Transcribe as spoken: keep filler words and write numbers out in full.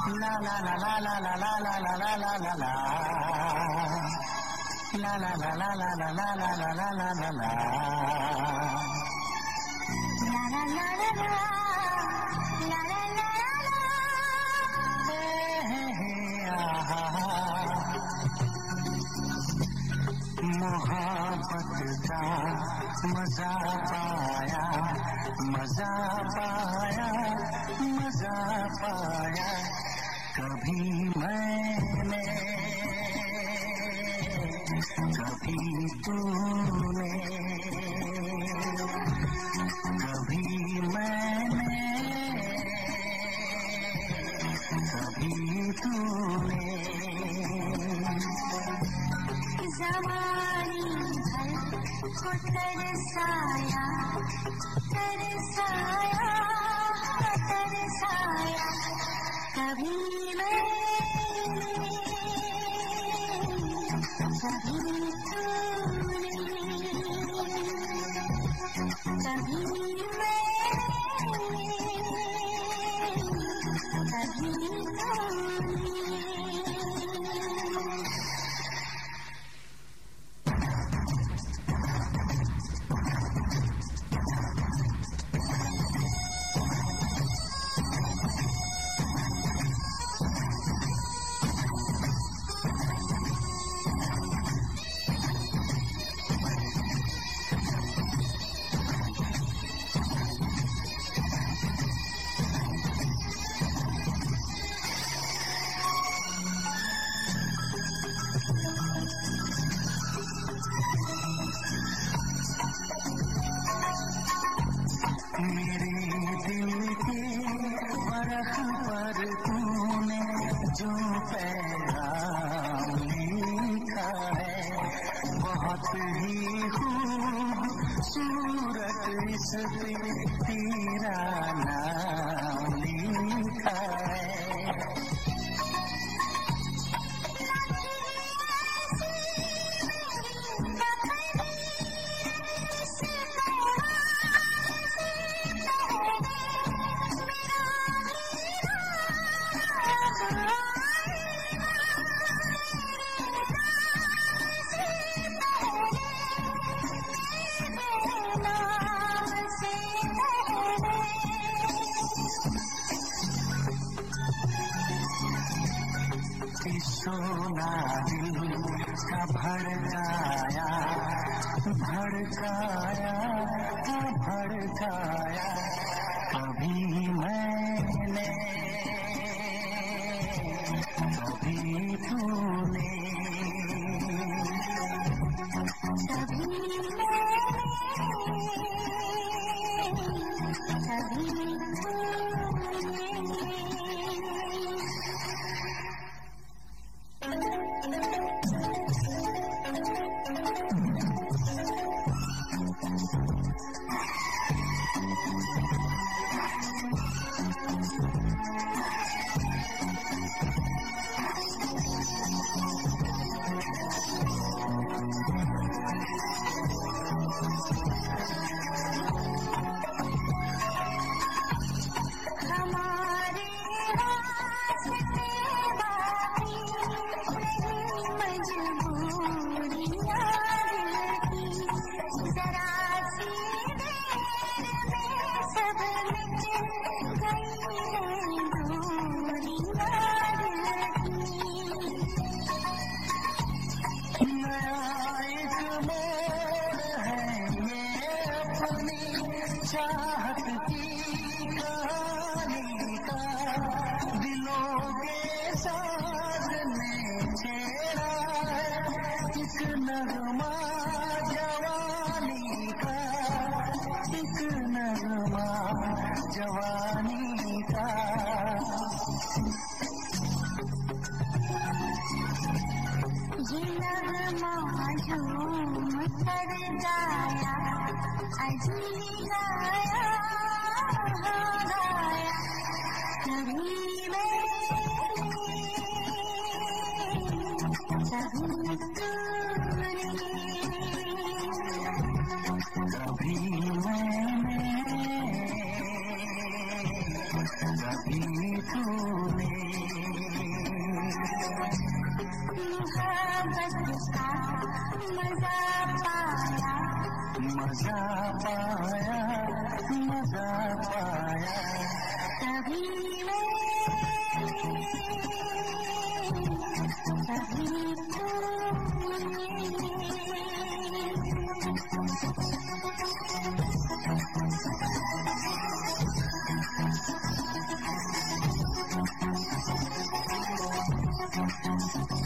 La la la la la la la la la la la la la. La la la la la la la la la la la la la. La la la la la. La la la la la. Hey hey ah. मोहब्बत का मजा पाया, मजा पाया, मजा पाया कभी मैंने, कभी तूने, कभी मैंने, कभी तूने। जवानी भर को तरसाया, तरसाया, तरसाया कभी मैंने, कभी तूने, कभी मैंने, कभी तूने। मेरे दिल के बरख पर तूने जो पैगाम लिखा है, बहुत ही खूबसूरत इस पे तेरा नाम लिखा है। सोना दिल का भड़काया, भड़काया, भड़काया कभी मैंने, कभी तूने, कभी मैंने, कभी चाहत की कहानी का दिलों के साथ ने छेड़ा है, एक नगमा जवानी का, एक नगमा जवानी का। ये नगमा झूम कर गाया, अजली गाया, गाया कभी मैंने, कभी तूने, कभी मैंने, कभी तूने मोहब्बत का मजा पाया, मजा पाया, मजा पाया, कभी मैं कभी तूने।